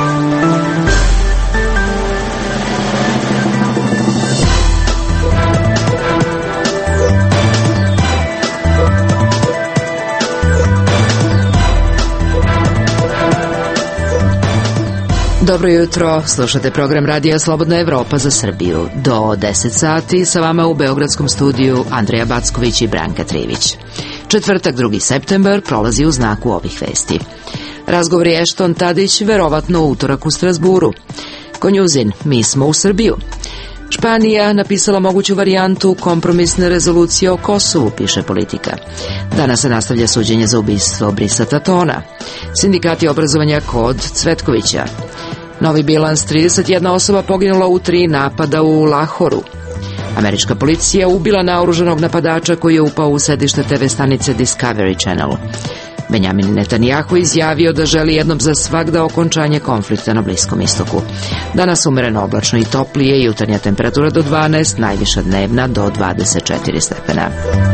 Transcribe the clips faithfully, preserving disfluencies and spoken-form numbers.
Dobro jutro, slušate program Radija Slobodna Evropa za Srbiju. Do deset sati sa vama u beogradskom studiju Andreja Backović i Branka Trivić. Četvrtak, drugi septembar, prolazi u znaku ovih vesti. Razgovori Ešton Tadić, verovatno u utorak u Strasburu. Konjuzin, mi smo u Srbiju. Španija napisala moguću varijantu kompromisne rezolucije o Kosovu, piše Politika. Danas se nastavlja suđenje za ubistvo Brisa Tatona. Sindikati obrazovanja kod Cvetkovića. Novi bilans, trideset jedna osoba poginula u tri napada u Lahoru. Američka policija ubila naoružanog napadača koji je upao u sedište te ve stanice Discovery Channel. Benjamin Netanjahu izjavio da želi jednom za svagda okončanje konflikta na Bliskom istoku. Danas umereno oblačno i toplije, jutarnja temperatura do dvanaest, najviša dnevna do dvadeset četiri stepena.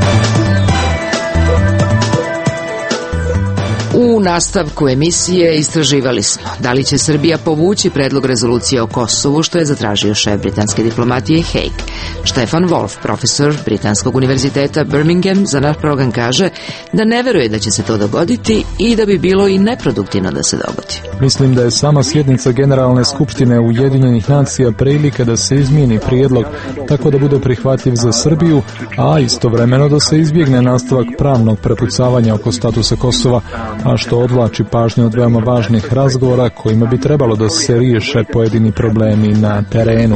U nastavku emisije istraživali smo da li će Srbija povući predlog rezolucije o Kosovu, što je zatražio šef britanske diplomatije Hague. Stefan Wolf, profesor Britanskog univerziteta Birmingham, za naš program kaže da ne veruje da će se to dogoditi i da bi bilo i neproduktivno da se dogodi. Mislim da je sama sjednica Generalne skupštine Ujedinjenih nacija prilika da se izmijeni prijedlog tako da bude prihvatljiv za Srbiju, a istovremeno da se izbjegne nastavak pravnog prepucavanja oko statusa Kosova, a što odvlači pažnju od veoma važnih razgovora kojima bi trebalo da se riješe pojedini problemi na terenu.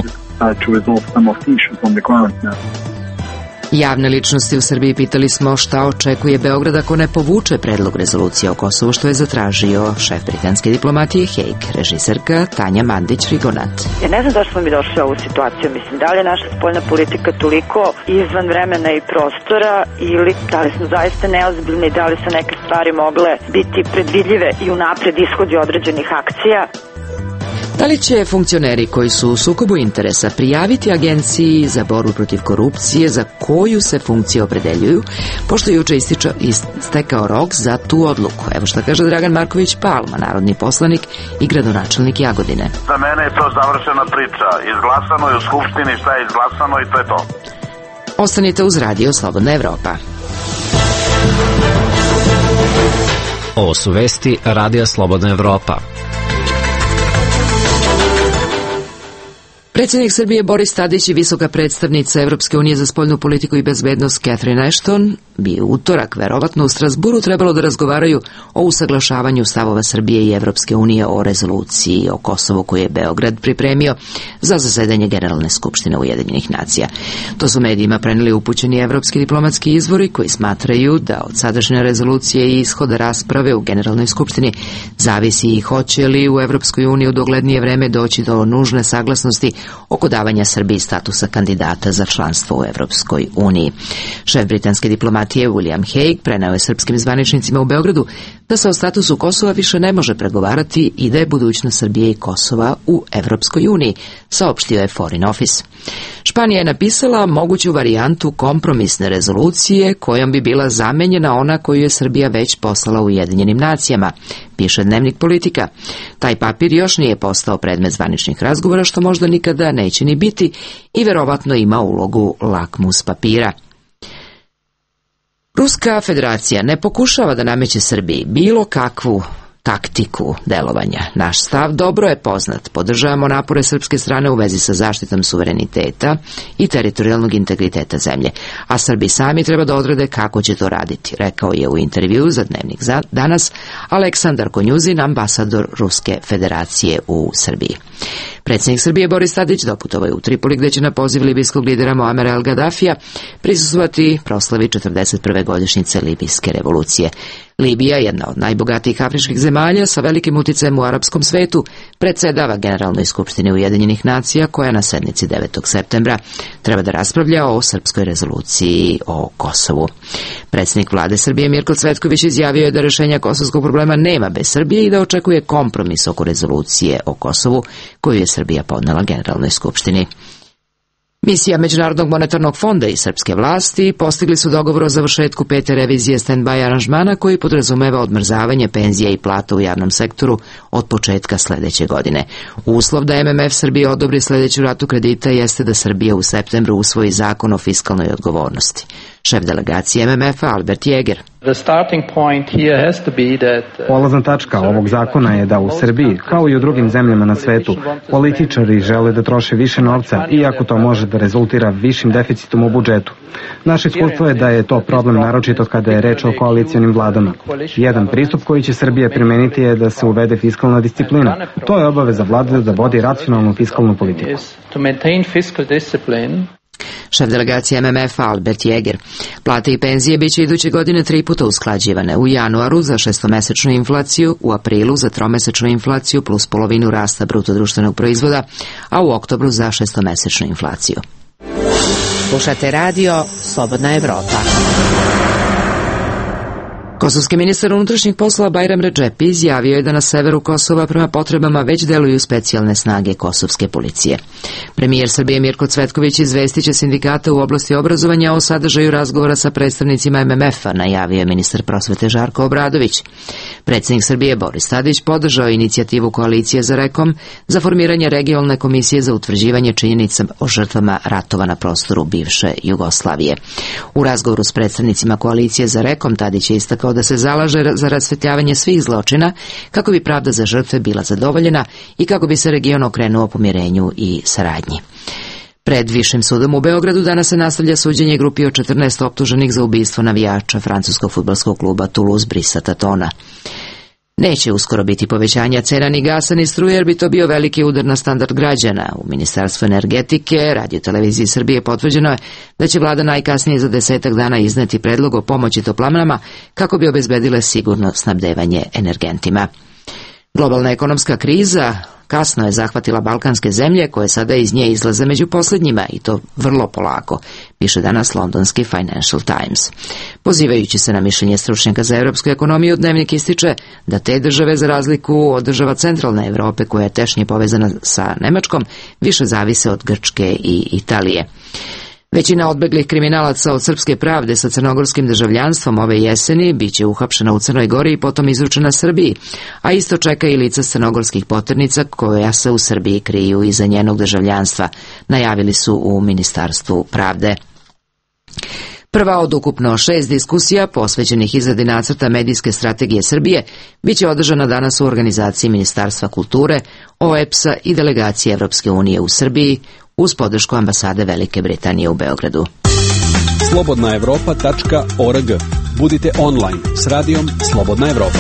Javne ličnosti u Srbiji pitali smo šta očekuje Beograd ako ne povuče predlog rezolucije o Kosovu, što je zatražio šef britanske diplomatije Hague, režiserka Tanja Mandić-Rigonat. Ja ne znam da smo mi došli u ovu situaciju, mislim, da li je naša spoljna politika toliko izvan vremena i prostora ili da li smo zaista neozbiljni, da li su neke stvari mogle biti predvidljive i unapred ishodi određenih akcija. Da li će funkcioneri koji su u sukobu interesa prijaviti Agenciji za borbu protiv korupcije za koju se funkcije opredeljuju, pošto juče ističa, istekao rok za tu odluku? Evo šta kaže Dragan Marković Palma, narodni poslanik i gradonačelnik Jagodine. Za mene je to završena priča. Izglasano je u Skupštini šta je izglasano i to je to. Ostanite uz Radio Slobodna Evropa. Ovo su vesti Radija Slobodna Evropa. Predsjednik Srbije Boris Tadić i visoka predstavnica Evropske unije za spoljnu politiku i bezbednost Catherine Ashton bi u utorak, verovatno u Strasburu, trebalo da razgovaraju o usaglašavanju stavova Srbije i Evropske unije o rezoluciji o Kosovu koju je Beograd pripremio za zasedanje Generalne skupštine Ujedinjenih nacija. To su medijima prenijeli upućeni evropski diplomatski izvori koji smatraju da od sadašnje rezolucije i ishoda rasprave u Generalnoj skupštini zavisi i hoće li u Evropskoj uniji u doglednije vreme doći do nužne saglasnosti oko davanja Srbiji statusa kandidata za članstvo u Evropskoj uniji. Šef britanske diplomatije William Hague preneo je srpskim zvaničnicima u Beogradu da se o statusu Kosova više ne može pregovarati i da je budućnost Srbije i Kosova u Evropskoj uniji, saopštio je Foreign Office. Španija je napisala moguću varijantu kompromisne rezolucije kojom bi bila zamenjena ona koju je Srbija već poslala Ujedinjenim nacijama, piše dnevnik Politika. Taj papir još nije postao predmet zvaničnih razgovora, što možda nikada neće ni biti i verovatno ima ulogu lakmus papira. Ruska federacija ne pokušava da nameće Srbiji bilo kakvu taktiku delovanja. Naš stav dobro je poznat. Podržavamo napore srpske strane u vezi sa zaštitom suvereniteta i teritorijalnog integriteta zemlje, a Srbi sami treba da odrede kako će to raditi, rekao je u intervjuu za dnevnik Danas Aleksandar Konjuzin, ambasador Ruske federacije u Srbiji. Predsjednik Srbije Boris Tadić doputovao je u Tripoli, gdje će na poziv libijskog lidera Muamera El Gaddafija prisustvovati proslavi četrdeset prve godišnjice libijske revolucije. Libija, jedna od najbogatijih afričkih zemalja sa velikim uticajem u arapskom svetu, predsjedava Generalnoj skupštini Ujedinjenih nacija, koja na sednici devetog septembra treba da raspravlja o srpskoj rezoluciji o Kosovu. Predsjednik vlade Srbije Mirko Cvetković izjavio je da rješenja kosovskog problema nema bez Srbije i da očekuje kompromis oko rezolucije o Kosovu koju je Srbija podnela Generalnoj skupštini. Misija Međunarodnog monetarnog fonda i srpske vlasti postigli su dogovor o završetku pete revizije stand-by aranžmana koji podrazumeva odmrzavanje penzija i plata u javnom sektoru od početka sledeće godine. Uslov da M M F Srbiji odobri sledeću ratu kredita jeste da Srbija u septembru usvoji zakon o fiskalnoj odgovornosti. Šef delegacije M M F-a Albert Jäger. Polazna tačka ovog zakona je da u Srbiji, kao i u drugim zemljama na svetu, političari žele da troše više novca, iako to može da rezultira višim deficitom u budžetu. Naše iskustvo je da je to problem naročito kada je reč o koalicijonim vladama. Jedan pristup koji će Srbija primeniti je da se uvede fiskalna disciplina. To je obaveza vlade da vodi racionalnu fiskalnu politiku. Šef delegacije M M F-a Albert Jäger. Plate i penzije biće iduće godine tri puta usklađivane. U januaru za šestomesečnu inflaciju, u aprilu za tromesečnu inflaciju plus polovinu rasta bruto društvenog proizvoda, a u oktobru za šestomesečnu inflaciju. Slušate radio Slobodna Evropa. Kosovski ministar unutrašnjih poslova Bajram Redžepi izjavio je da na severu Kosova prema potrebama već deluju specijalne snage kosovske policije. Premijer Srbije Mirko Cvetković izvestit će sindikate u oblasti obrazovanja o sadržaju razgovora sa predstavnicima M M F-a, najavio je ministar prosvete Žarko Obradović. Predsjednik Srbije Boris Tadić podržao inicijativu koalicije za Rekom za formiranje regionalne komisije za utvrđivanje činjenica o žrtvama ratova na prostoru bivše Jugoslavije. U razgovoru s predstavnicima koalicije za Rekom Tadić je istakao da se zalaže za rasvetljavanje svih zločina kako bi pravda za žrtve bila zadovoljena i kako bi se region okrenuo pomirenju i saradnji. Pred Višim sudom u Beogradu danas se nastavlja suđenje grupi od četrnaest optuženih za ubistvo navijača francuskog fudbalskog kluba Toulouse Brisa Tatona. Neće uskoro biti povećanja cena ni gasa ni struje jer bi to bio veliki udar na standard građana. U Ministarstvu energetike, Radio televiziji Srbije potvrđeno je da će vlada najkasnije za desetak dana izneti predlog o pomoći toplanama kako bi obezbedile sigurno snabdevanje energentima. Globalna ekonomska kriza kasno je zahvatila balkanske zemlje koje sada iz nje izlaze među posljednjima i to vrlo polako, piše danas londonski Financial Times. Pozivajući se na mišljenje stručnjaka za europsku ekonomiju, Dnevnik ističe da te države za razliku od država centralne Evrope koja je tešnje povezana sa Nemačkom više zavise od Grčke i Italije. Većina odbeglih kriminalaca od srpske pravde sa crnogorskim državljanstvom ove jeseni biće uhapšena u Crnoj Gori i potom izručena Srbiji, a isto čeka i lica crnogorskih poternica koja se u Srbiji kriju iza njenog državljanstva, najavili su u Ministarstvu pravde. Prva od ukupno šest diskusija posvećenih izradi nacrta medijske strategije Srbije biće održana danas u organizaciji Ministarstva kulture, O E P S-a i delegacije Evropske unije u Srbiji uz podršku ambasade Velike Britanije u Beogradu. slobodna evropa tačka org. Budite online s radijom Slobodna Evropa.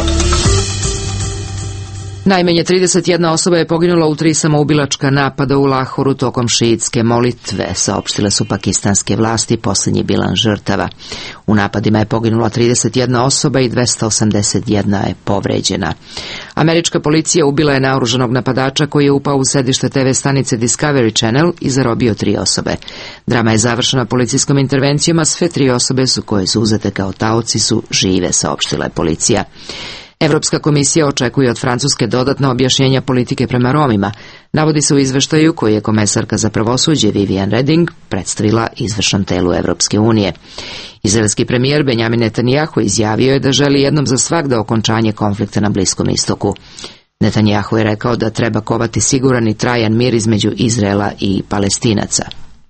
Najmanje trideset jedna osoba je poginula u tri samoubilačka napada u Lahoru tokom šiitske molitve, saopštile su pakistanske vlasti, posljednji bilan žrtava. U napadima je poginula trideset jedna osoba i dvesta osamdeset jedna je povređena. Američka policija ubila je naoružanog napadača koji je upao u sedište te ve stanice Discovery Channel i zarobio tri osobe. Drama je završena policijskom intervencijom, a sve tri osobe su koje su uzete kao taoci su žive, saopštila je policija. Evropska komisija očekuje od Francuske dodatna objašnjenja politike prema Romima, navodi se u izveštaju koji je komesarka za pravosuđe Viviane Reding predstavila izvršnom telu Evropske unije. Izraelski premijer Benjamin Netanjahu izjavio je da želi jednom za svagda okončanje konflikta na Bliskom istoku. Netanjahu je rekao da treba kovati siguran i trajan mir između Izraela i Palestinaca.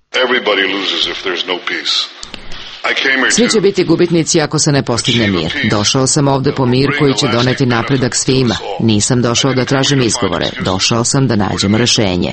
Svi će biti gubitnici ako se ne postigne mir. Došao sam ovde po mir koji će doneti napredak svima. Nisam došao da tražim izgovore. Došao sam da nađemo rešenje.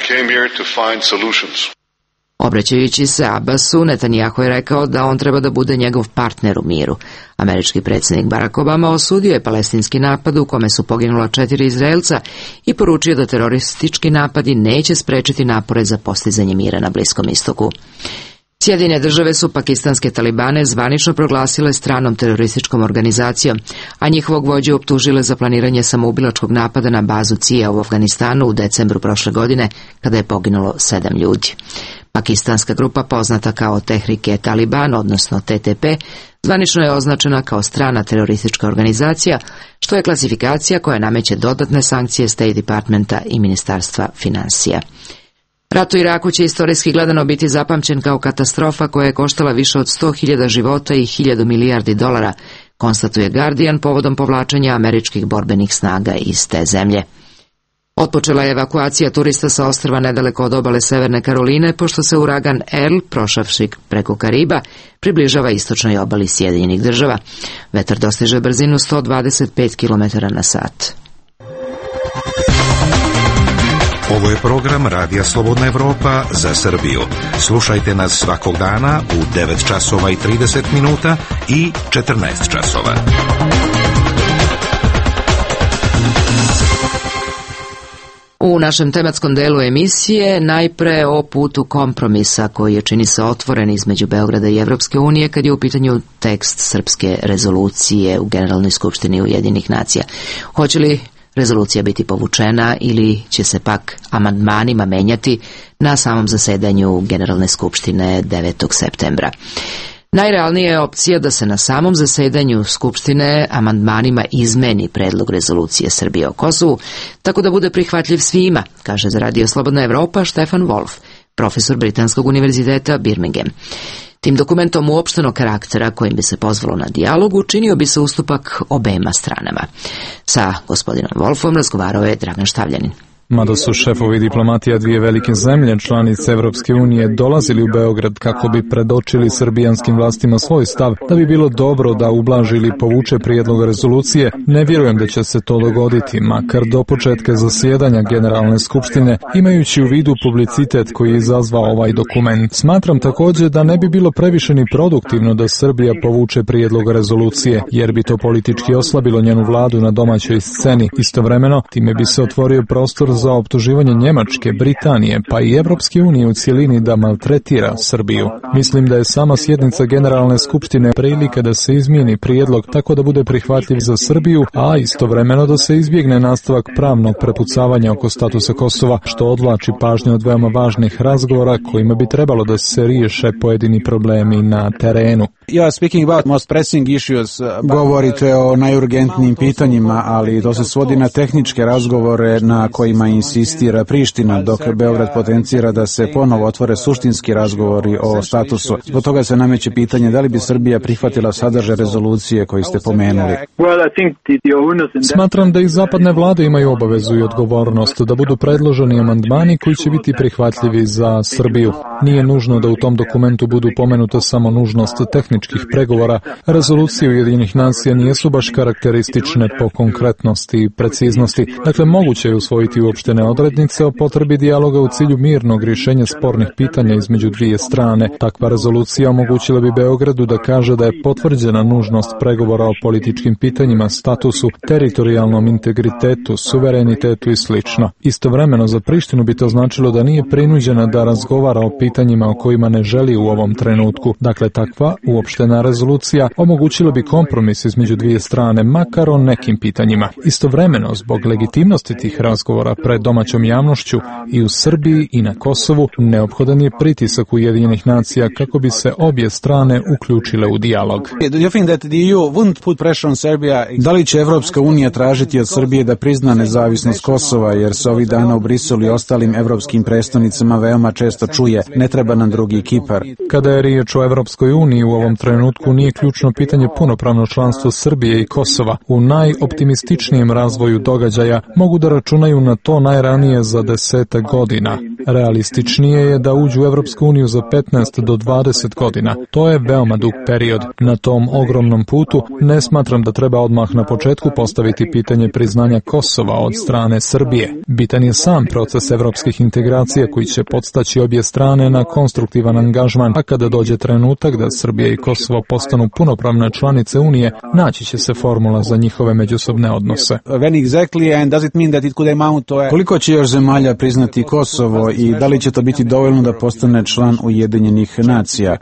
Obraćajući se Abbasu, Netanjahu je rekao da on treba da bude njegov partner u miru. Američki predsjednik Barack Obama osudio je palestinski napad u kome su poginula četiri Izraelca i poručio da teroristički napadi neće sprečiti napore za postizanje mira na Bliskom istoku. Sjedinjene države su pakistanske talibane zvanično proglasile stranom terorističkom organizacijom, a njihovog vođu optužile za planiranje samoubilačkog napada na bazu C I A u Afganistanu u decembru prošle godine, kada je poginulo sedam ljudi. Pakistanska grupa poznata kao Tehrike Taliban, odnosno T T P, zvanično je označena kao strana teroristička organizacija, što je klasifikacija koja nameće dodatne sankcije State Departmenta i Ministarstva financija. Rat u Iraku će istorijski gledano biti zapamćen kao katastrofa koja je koštala više od sto hiljada života i hiljadu milijardi dolara, konstatuje Guardian povodom povlačenja američkih borbenih snaga iz te zemlje. Otpočela je evakuacija turista sa ostrva nedaleko od obale Severne Karoline, pošto se uragan Earl, prošavši preko Kariba, približava istočnoj obali Sjedinjenih Država. Vetar dostiže brzinu sto dvadeset pet kilometara na sat. Ovo je program Radija Slobodna Evropa za Srbiju. Slušajte nas svakog dana u devet časova i trideset minuta i četrnaest časova. U našem tematskom delu emisije najpre o putu kompromisa koji je, čini se, otvoren između Beograda i Evropske unije kad je u pitanju tekst srpske rezolucije u Generalnoj skupštini Ujedinjenih nacija. Hoće li rezolucija biti povučena ili će se pak amandmanima menjati na samom zasedanju Generalne skupštine devetog septembra? Najrealnija je opcija da se na samom zasedanju Skupštine amandmanima izmeni predlog rezolucije Srbije o Kosovu, tako da bude prihvatljiv svima, kaže za Radio Slobodna Evropa Štefan Wolf, profesor Britanskog univerziteta Birmingham. Tim dokumentom uopštenog karaktera kojim bi se pozvalo na dijalog učinio bi se ustupak obema stranama. Sa gospodinom Wolfom razgovarao je Dragan Štavljanin. Mada su šefovi diplomatija dvije velike zemlje, članice Evropske unije, dolazili u Beograd kako bi predočili srbijanskim vlastima svoj stav, da bi bilo dobro da ublaži ili povuče prijedlog rezolucije, ne vjerujem da će se to dogoditi, makar do početka zasjedanja Generalne skupštine, imajući u vidu publicitet koji je izazvao ovaj dokument. Smatram također da ne bi bilo previše ni produktivno da Srbija povuče prijedlog rezolucije, jer bi to politički oslabilo njenu vladu na domaćoj sceni. Istovremeno, time bi se otvorio prostor za optuživanje Njemačke, Britanije, pa i Evropske unije u cjelini da maltretira Srbiju. Mislim da je sama sjednica Generalne skupštine prilika da se izmijeni prijedlog tako da bude prihvatljiv za Srbiju, a istovremeno da se izbjegne nastavak pravnog prepucavanja oko statusa Kosova, što odvlači pažnju od veoma važnih razgovora kojima bi trebalo da se riješe pojedini problemi na terenu. Govorite o najurgentnijim pitanjima, ali to se svodi na tehničke razgovore na kojima insistira Priština, dok Beograd potencira da se ponovo otvore suštinski razgovori o statusu. Zbog toga se nameće pitanje da li bi Srbija prihvatila sadržaj rezolucije koji ste pomenuli. Smatram da i zapadne vlade imaju obavezu i odgovornost da budu predloženi amandmani koji će biti prihvatljivi za Srbiju. Nije nužno da u tom dokumentu budu pomenuta samo nužnost tehničkih pregovora. Rezolucije Ujedinjenih nacija nijesu baš karakteristične po konkretnosti i preciznosti. Dakle, moguće je usvojiti uopštene odrednice o potrebi dijaloga u cilju mirnog rješenja spornih pitanja između dvije strane. Takva rezolucija omogućila bi Beogradu da kaže da je potvrđena nužnost pregovora o političkim pitanjima, statusu, teritorijalnom integritetu, suverenitetu i sl. Istovremeno za Prištinu bi to značilo da nije prinuđena da razgovara o pitanjima o kojima ne želi u ovom trenutku. Dakle, takva uopštena rezolucija omogućila bi kompromis između dvije strane, makar o nekim pitanjima. Istovremeno, zbog legitimnosti tih razgovora pred domaćom javnošću i u Srbiji i na Kosovu, neophodan je pritisak Ujedinjenih nacija kako bi se obje strane uključile u dijalog. Da li će Evropska unija tražiti od Srbije da prizna nezavisnost Kosova, jer se ovih dana u Briselu i ostalim evropskim prestonicama veoma često čuje, ne treba nam drugi Kipar. Kada je riječ o Evropskoj uniji, u ovom trenutku nije ključno pitanje punopravno članstvo Srbije i Kosova. U najoptimističnijem razvoju događaja mogu da računaju na to najranije za desetak godina. Realističnije je da uđu u Evropsku uniju za petnaest do dvadeset godina. To je veoma dug period. Na tom ogromnom putu ne smatram da treba odmah na početku postaviti pitanje priznanja Kosova od strane Srbije. Bitan je sam proces evropskih integracija koji će podstaći obje strane na konstruktivan angažman, a kada dođe trenutak da Srbija i Kosovo postanu punopravne članice Unije, naći će se formula za njihove međusobne odnose. Koliko će još zemalja priznati Kosovo i da li će to biti dovoljno da postane član Ujedinjenih nacija?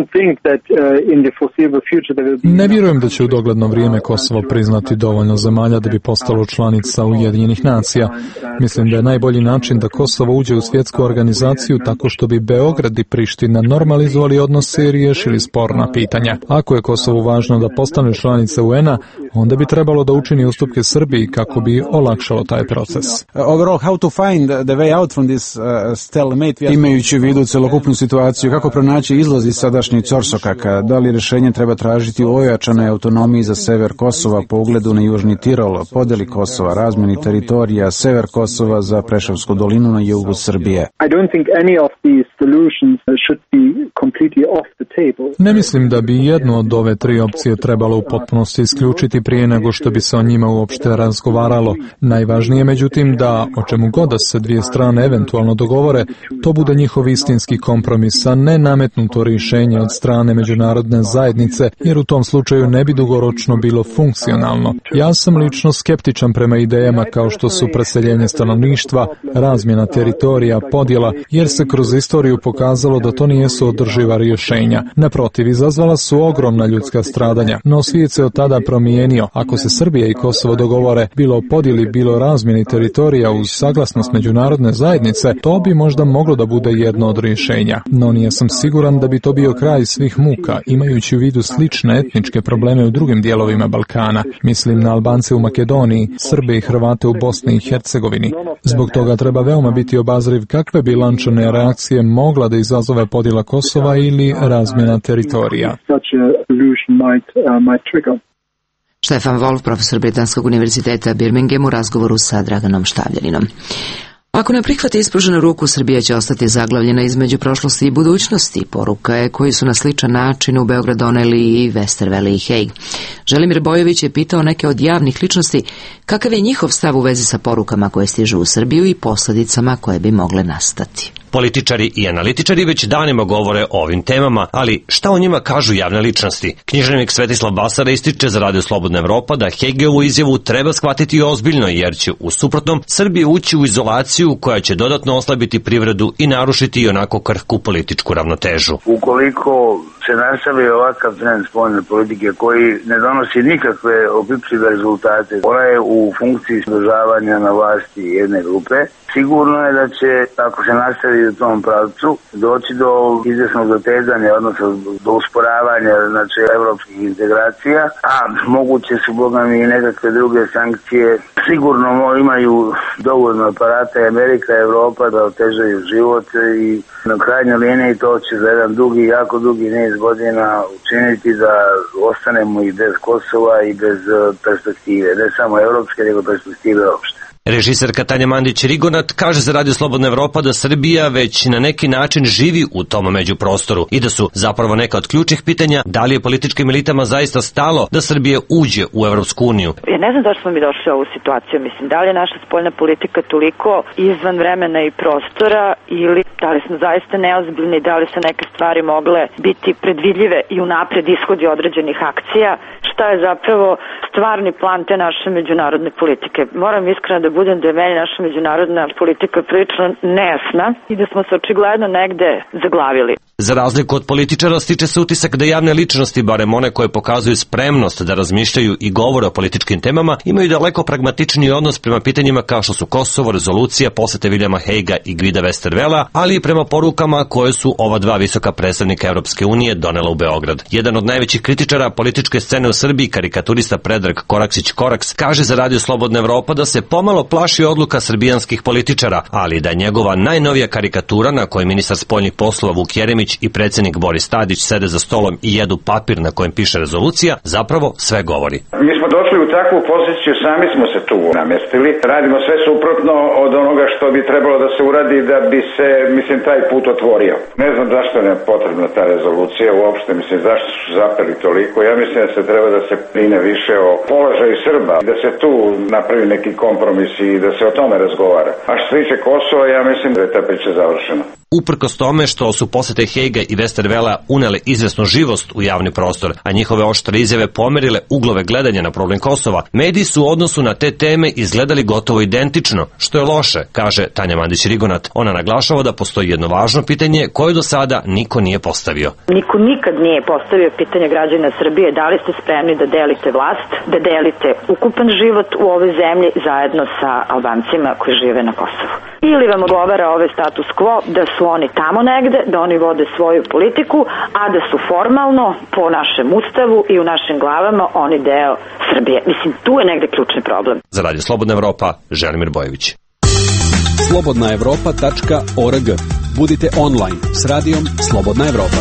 Ne vjerujem da će u dogledno vrijeme Kosovo priznati dovoljno zemalja da bi postalo članica Ujedinjenih nacija. Mislim da je najbolji način da Kosovo uđe u svjetsku organizaciju tako što bi Beograd i Priština normalizovali odnose i riješili sporna pitanja. Ako je Kosovo važno da postane članica U N-a, onda bi trebalo da učini ustupke Srbiji kako bi olakšalo taj proces. Overall, how to find the way out from this uh, stalemate? Imajući u vidu celokupnu situaciju, kako pronaći izlaz iz sadašnjih ćorsokaka? Da li rješenje treba tražiti u ojačanoj autonomiji za sever Kosova po ugledu na Južni Tirol, podeli Kosova, razmeni teritorija, sever Kosova za Preševsku dolinu na jugu Srbije? Ne mislim da bi jednu od ove tri opcije trebalo u potpunosti isključiti prije nego što bi se o njima uopšte razgovaralo. Najvažnije međutim da, o čemu god da se dvije strane eventualno dogovore, to bude njihov istinski kompromis, a ne nametnuto rješenje od strane međunarodne zajednice, jer u tom slučaju ne bi dugoročno bilo funkcionalno. Ja sam lično skeptičan prema idejama kao što su preseljenje stanovništva, razmjena teritorija, podjela, jer se kroz istoriju pokazalo da to nijesu održiva rješenja. Naprotiv, izazvala su ogromna ljudska stradanja, no svijet se od tada promijenio. Ako se Srbija i Kosovo dogovore, bilo o podjeli, bilo o razmjeni teritorija uz saglasnost međunarodne zajednice, to bi možda moglo da bude jedno od rješenja. No nije sam siguran da bi to bio kraj svih muka, imajući u vidu slične etničke probleme u drugim dijelovima Balkana. Mislim na Albance u Makedoniji, Srbe i Hrvate u Bosni i Hercegovini. Zbog toga treba veoma biti obazriv kakve bi lančane reakcije mogla da izazove podjela Kosova ili razmjena teritorija. Štefan Wolf, profesor Britanskog univerziteta Birmingham, u razgovoru sa Draganom Štavljaninom. Ako ne prihvati ispruženu ruku, Srbija će ostati zaglavljena između prošlosti i budućnosti. Poruka je koju su na sličan način u Beograd doneli i Westerwelle i Hague. Želimir Bojović je pitao neke od javnih ličnosti kakav je njihov stav u vezi sa porukama koje stižu u Srbiju i posljedicama koje bi mogle nastati. Političari i analitičari već danima govore o ovim temama, ali šta o njima kažu javne ličnosti? Književnik Svetislav Basara ističe za Radio Slobodna Evropa da Hageovu izjavu treba shvatiti ozbiljno, jer će u suprotnom Srbija ući u izolaciju koja će dodatno oslabiti privredu i narušiti i onako krhku političku ravnotežu. Ukoliko se nastavi ovakav trend spoljne politike koji ne donosi nikakve opipljive rezultate, ona je u funkciji sdržavanja na vlasti jedne grupe, sigurno je da će, ako se nastavi u tom pravcu, doći do izvjesnog dotezanja, odnosno do usporavanja znači evropskih integracija, a moguće su bogami i nekakve druge sankcije. Sigurno imaju dovoljno aparata i Amerika i Evropa da otežaju život i na krajnjoj liniji to će za jedan dugi, jako dugi niz godina učiniti da ostanemo i bez Kosova i bez perspektive, ne samo evropske, nego perspektive opšte. Režiserka Tanja Mandić-Rigonat kaže za Radio Slobodna Evropa da Srbija već na neki način živi u tom međuprostoru i da su zapravo neka od ključnih pitanja da li je političkim elitama zaista stalo da Srbija uđe u Evropsku uniju. Ja ne znam da smo mi došli u ovu situaciju, mislim, da li je naša spoljna politika toliko izvan vremena i prostora ili da li smo zaista neozbiljni, da li su neke stvari mogle biti predvidljive i unapred ishodi određenih akcija, šta je zapravo stvarni plan te naše međunarodne politike. Moram iskreno da budem da je meni naša međunarodna politika prilično nejasna i da smo se očigledno negde zaglavili. Za razliku od političara stiče se utisak da javne ličnosti, barem one koje pokazuju spremnost da razmišljaju i govore o političkim temama, imaju daleko pragmatičniji odnos prema pitanjima kao što su Kosovo, rezolucija, posete Viljama Hejga i Gvida Westerwella, ali i prema porukama koje su ova dva visoka predstavnika Evropske unije donela u Beograd. Jedan od najvećih kritičara političke scene u Srbiji, karikaturista Predrag Koraksić-Koraks, kaže za Radio Slobodna Evropa da se pomalo plaši odluka srbijanskih političara, ali da njegova najnovija karikatura na kojoj ministar spoljnih poslova Vuk Jeremić i predsjednik Boris Tadić sede za stolom i jedu papir na kojem piše rezolucija, zapravo sve govori. Mi smo došli u takvu poziciju, sami smo se tu namestili. Radimo sve suprotno od onoga što bi trebalo da se uradi da bi se, mislim, taj put otvorio. Ne znam zašto je potrebna ta rezolucija uopšte, mislim, zašto su zapeli toliko. Ja mislim da se treba da se brine više o položaju Srba, da se tu napravi neki kompromis i da se o tome razgovara. A što se tiče Kosova, ja mislim da je ta priča završena. Uprkos tome što su posete Hejga i Westerwella unele izvesnu živost u javni prostor, a njihove oštre izjave pomerile uglove gledanja na problem Kosova, mediji su u odnosu na te teme izgledali gotovo identično, što je loše, kaže Tanja Mandić-Rigonat. Ona naglašava da postoji jedno važno pitanje koje do sada niko nije postavio. Niko nikad nije postavio pitanje građana Srbije da li ste spremni da delite vlast, da delite ukupan život u ovoj zemlji zajedno sa Albancima koji žive na Kosovu. ili vam odgovara ovaj status quo da su oni tamo negde, da oni vode svoju politiku, a da su formalno po našem ustavu i u našim glavama oni deo Srbije. Mislim, tu je negde ključni problem. Za Radio Slobodna Evropa, Želimir Bojević. slobodna evropa tačka org. Budite online s radijom Slobodna Evropa.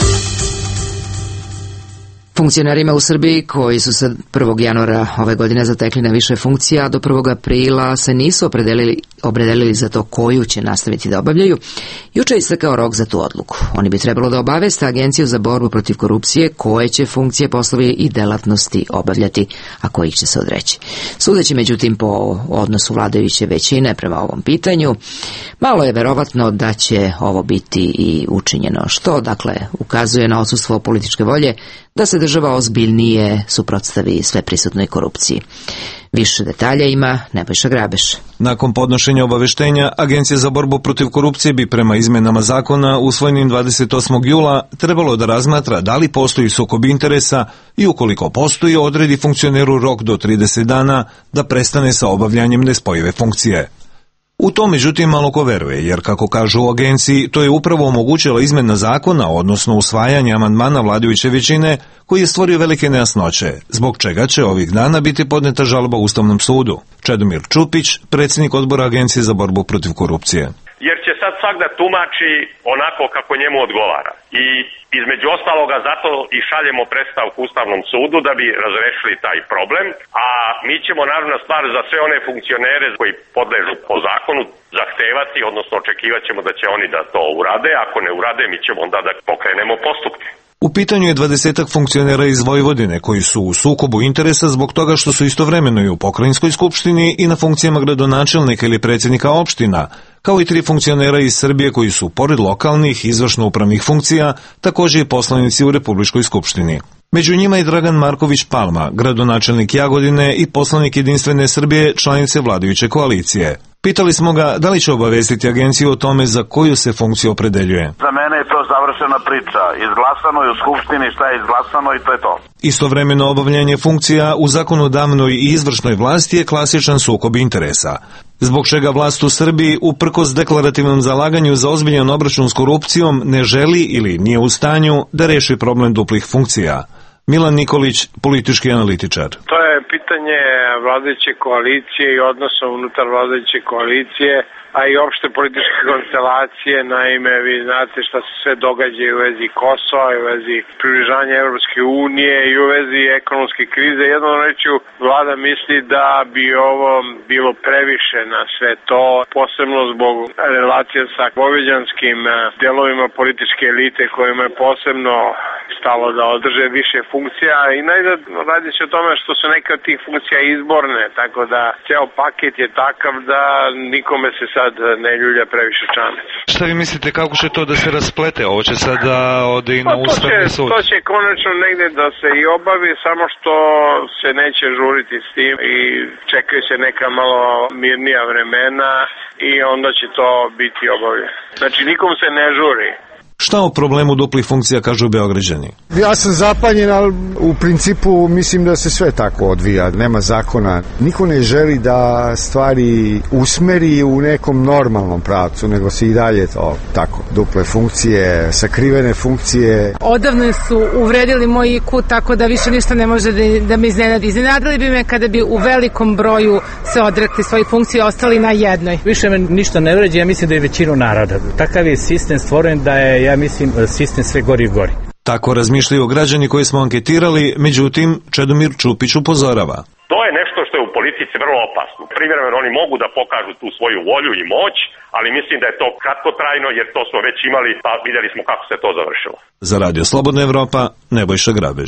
Funkcionerima u Srbiji koji su se prvog januara ove godine zatekli na više funkcija, a do prvog aprila se nisu opredelili, opredelili za to koju će nastaviti da obavljaju, juče je istekao rok za tu odluku. Oni bi trebalo da obaveste Agenciju za borbu protiv korupcije koje će funkcije, poslovi i delatnosti obavljati, a kojih će se odreći. Sudeći međutim po odnosu vladajuće većine prema ovom pitanju, malo je verovatno da će ovo biti i učinjeno, što dakle ukazuje na odsustvo političke volje da se država ozbiljnije suprotstavi sve prisutnoj korupciji. Više detalja ima Nebojša Grabeš. Nakon podnošenja obaveštenja, Agencija za borbu protiv korupcije bi prema izmenama zakona usvojenim dvadeset osmog jula trebalo da razmatra da li postoji sukob interesa i ukoliko postoji odredi funkcioneru rok do trideset dana da prestane sa obavljanjem nespojive funkcije. U to međutim malo ko veruje, jer kako kažu u agenciji, to je upravo omogućila izmena zakona, odnosno usvajanje amandmana vladajuće većine, koji je stvorio velike nejasnoće, zbog čega će ovih dana biti podneta žalba Ustavnom sudu. Čedomir Čupić, predsjednik odbora Agencije za borbu protiv korupcije. Jer će sad svak da tumači onako kako njemu odgovara. I između ostaloga zato i šaljemo predstavku Ustavnom sudu da bi razrešili taj problem, a mi ćemo naravno stvar za sve one funkcionere koji podležu po zakonu zahtevati, odnosno očekivat ćemo da će oni da to urade, ako ne urade mi ćemo onda da pokrenemo postupke. U pitanju je dvadesetak funkcionera iz Vojvodine koji su u sukobu interesa zbog toga što su istovremeno i u pokrajinskoj skupštini i na funkcijama gradonačelnika ili predsjednika opština, kao i tri funkcionera iz Srbije koji su, pored lokalnih izvršno-upravnih funkcija, također i poslanici u Republičkoj skupštini. Među njima je Dragan Marković Palma, gradonačelnik Jagodine i poslanik Jedinstvene Srbije, članice vladajuće koalicije. Pitali smo ga da li će obavestiti agenciju o tome za koju se funkciju opredeljuje. Za mene je to završena priča. Izglasano je u Skupštini, šta je izglasano i to je to. Istovremeno obavljanje funkcija u zakonodavnoj i izvršnoj vlasti je klasičan sukob interesa, zbog čega vlast u Srbiji, uprkos deklarativnom zalaganju za ozbiljan obračun s korupcijom, ne želi ili nije u stanju da reši problem duplih funkcija. Milan Nikolić, politički analitičar. To je pitanje vladajuće koalicije i odnosa unutar vladajuće koalicije, a i opšte političke konstelacije. Naime, vi znate šta se sve događa i u vezi Kosova, i u vezi približanja Evropske unije, i u vezi ekonomske krize. Jednom rečju, vlada misli da bi ovo bilo previše na sve to, posebno zbog relacije sa vojvođanskim delovima političke elite kojima je posebno stalo da održe više funkcija. I najzad radi se o tome što su neke od tih funkcija izborne, tako da ceo paket je takav da nikome se sad ne ljulja previše čamac. Šta vi mislite, kako će to da se rasplete? Ovo će sada ode i na Ustavni sud? To će konačno negde da se i obavi, samo što se neće žuriti s tim i čekaju se neka malo mirnija vremena i onda će to biti obavljeno. Znači nikom se ne žuri. Šta o problemu duplih funkcija kažu Beograđani? Ja sam zapanjen, ali u principu mislim da se sve tako odvija. Nema zakona. Niko ne želi da stvari usmeri u nekom normalnom pravcu, nego se i dalje to tako. Duple funkcije, sakrivene funkcije. Odavno su uvredili moj I Q, tako da više ništa ne može da, da me iznenadi. Iznenadili bi me kada bi u velikom broju se odrekli svojih funkcija i ostali na jednoj. Više me ništa ne vređa, ja mislim da je većinu naroda. Takav je sistem stvoren da je, ja mislim, sistem sve gori i gori. Tako razmišljaju građani koji smo anketirali, međutim, Čedomir Čupić upozorava. To je nešto što je u politici vrlo opasno. Privremeno oni mogu da pokažu tu svoju volju i moć, ali mislim da je to kratkotrajno jer to smo već imali, pa vidjeli smo kako se to završilo. Za Radio Slobodna Evropa, Nebojša Grabež.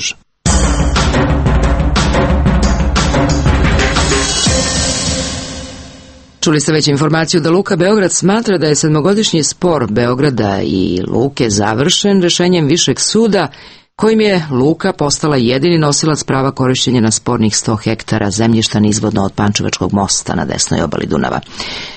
Čuli ste već informaciju da Luka Beograd smatra da je sedmogodišnji spor Beograda i Luke završen rešenjem Višeg suda, kojim je Luka postala jedini nosilac prava korišćenja na spornih sto hektara zemljišta nizvodno od Pančevačkog mosta na desnoj obali Dunava.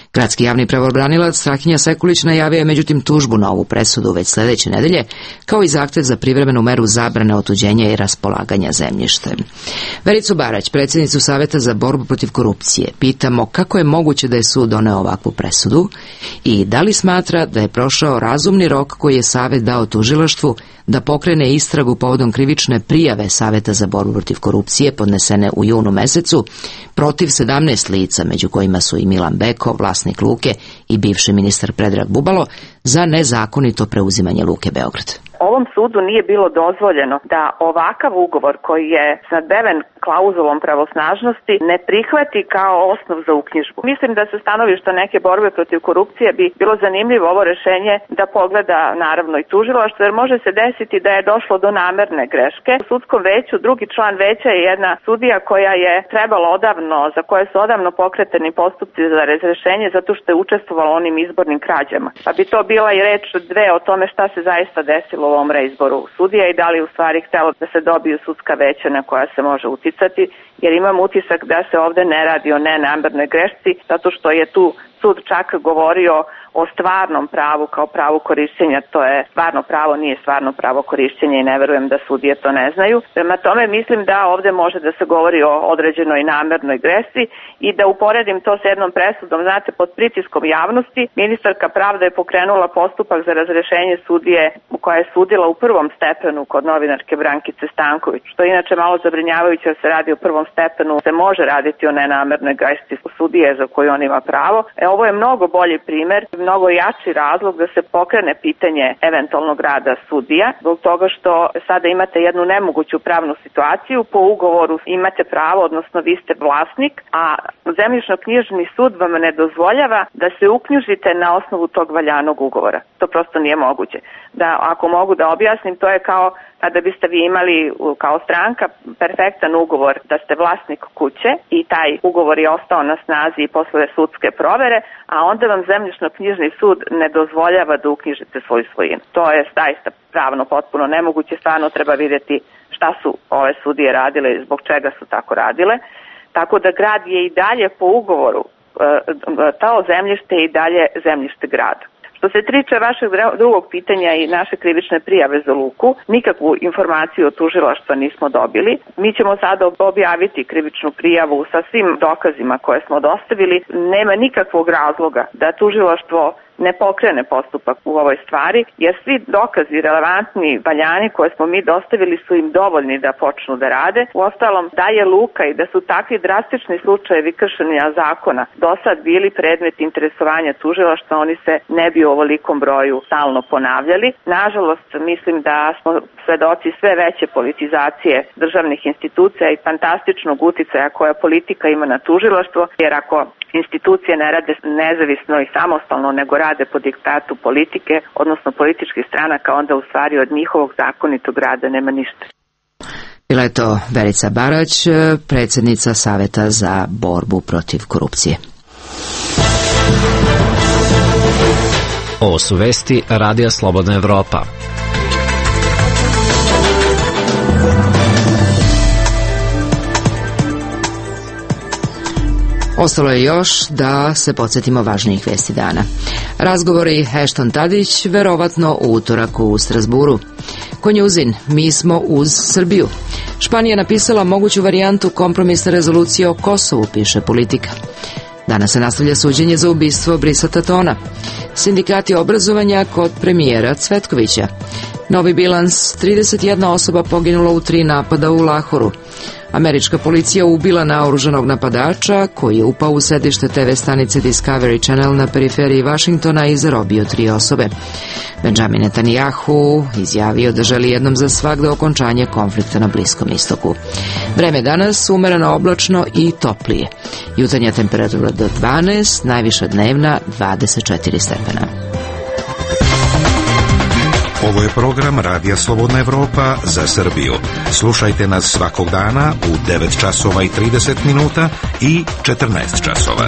Gradski javni pravobranilac Strahinja Sekulić najavio je međutim tužbu na ovu presudu već sledeće nedelje, kao i zahtev za privremenu meru zabrane otuđenja i raspolaganja zemljištem. Vericu Barać, predsjednicu Saveta za borbu protiv korupcije, pitamo kako je moguće da je sud doneo ovakvu presudu i da li smatra da je prošao razumni rok koji je Savet dao tužilaštvu da pokrene istragu povodom krivične prijave Saveta za borbu protiv korupcije podnesene u junu mesecu protiv sedamnaest lica, među kojima su i Milan Beko, vlasnik Luke, i bivši ministar Predrag Bubalo, za nezakonito preuzimanje Luke Beograd. Ovom sudu nije bilo dozvoljeno da ovakav ugovor koji je snadbeven klauzulom pravosnažnosti ne prihvati kao osnov za uknjižbu. Mislim da se stanovišta neke borbe protiv korupcije bi bilo zanimljivo ovo rešenje da pogleda naravno i tužilaštvo, jer može se desiti da je došlo do namerne greške. U sudskom veću drugi član veća je jedna sudija koja je trebalo odavno, za koje su odavno pokretani postupci za razrešenje zato što je učestvovala onim izbornim krađama. Pa bi to bila i reč dve o tome šta se zaista desilo u ovom reizboru sudija i da li u stvari htelo da se dobiju sudska veća na koja se može uticati, jer imam utisak da se ovde ne radi o nenamernoj grešci, zato što je tu sud čak govorio o stvarnom pravu kao pravu korišćenja. To je stvarno pravo, nije stvarno pravo korišćenja i ne verujem da sudije to ne znaju. Prema tome mislim da ovde može da se govori o određenoj namernoj grešci i da uporedim to s jednom presudom. Znate, pod pritiskom javnosti ministarka pravde je pokrenula postupak za razrešenje sudije koja je sudila u prvom stepenu kod novinarke Brankice Stanković, što je inače malo zabrinjavajuće da se radi o prvom stepenu, se može raditi o nenamernoj grešci sudije za koju on ima pravo. E, ovo je mnogo bolji primer, mnogo jači razlog da se pokrene pitanje eventualnog rada sudija, zbog toga što sada imate jednu nemoguću pravnu situaciju, po ugovoru imate pravo, odnosno vi ste vlasnik, a zemljišno-knjižni sud vam ne dozvoljava da se uknjižite na osnovu tog valjanog ugovora. To prosto nije moguće. Da, ako mogu da objasnim, to je kao kada biste vi imali kao stranka perfektan ugovor da ste vlasnik kuće i taj ugovor je ostao na snazi i posle sudske provere, a onda vam zemljišno-knjižni sud ne dozvoljava da uknjižite svoju svojinu. To je zaista pravno potpuno nemoguće, stvarno treba vidjeti šta su ove sudije radile i zbog čega su tako radile. Tako da grad je i dalje po ugovoru, to zemljište je i dalje zemljište grada. Što se tiče vašeg drugog pitanja i naše krivične prijave za Luku, nikakvu informaciju od tužilaštva nismo dobili. Mi ćemo sada objaviti krivičnu prijavu sa svim dokazima koje smo dostavili. Nema nikakvog razloga da tužilaštvo ne pokrene postupak u ovoj stvari, jer svi dokazi relevantni, valjani koje smo mi dostavili su im dovoljni da počnu da rade. Uostalom, da je Luka i da su takvi drastični slučajevi kršenja zakona do sad bili predmet interesovanja tužilaštva, oni se ne bi u ovolikom broju stalno ponavljali. Nažalost, mislim da smo svedoci sve veće politizacije državnih institucija i fantastičnog uticaja koja politika ima na tužilaštvo, jer ako institucije ne rade nezavisno i samostalno, nego rade po diktatu politike, odnosno političkih stranaka, onda u stvari od njihovog zakonitog rada nema ništa. Bila je to Verica Barać, predsjednica Saveta za borbu protiv korupcije. Ovo su vesti Radija Slobodna Evropa. Ostalo je još da se podsjetimo važnijih vesti dana. Razgovori Ashton-Tadić verovatno u utorak u Strasburu. Konjuzin, mi smo uz Srbiju. Španija napisala moguću varijantu kompromisne rezolucije o Kosovu, piše Politika. Danas se nastavlja suđenje za ubistvo Brisa Tatona. Sindikati obrazovanja kod premijera Cvetkovića. Novi bilans, trideset jedna osoba poginula u tri napada u Lahoru. Američka policija ubila naoružanog napadača koji je upao u sedište te ve stanice Discovery Channel na periferiji Vašingtona i zarobio tri osobe. Benjamin Netanyahu izjavio da želi jednom za svagda okončanje konflikta na Bliskom istoku. Vreme danas umereno oblačno i toplije. Jutarnja temperatura do dvanaest, najviša dnevna dvadeset četiri stepena. Ovo je program Radija Slobodna Evropa za Srbiju. Slušajte nas svakog dana u devet časova i trideset minuta i četrnaest časova.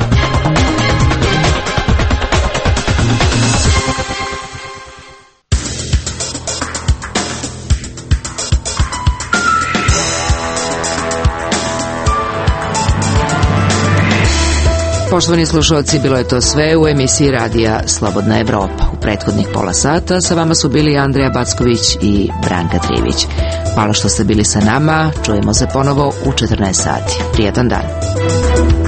Poštovani slušalci, bilo je to sve u emisiji radija Slobodna Evropa. U prethodnih pola sata sa vama su bili Andreja Backović i Branka Trivić. Hvala što ste bili sa nama, čujemo se ponovo u četrnaest sati. Prijetan dan.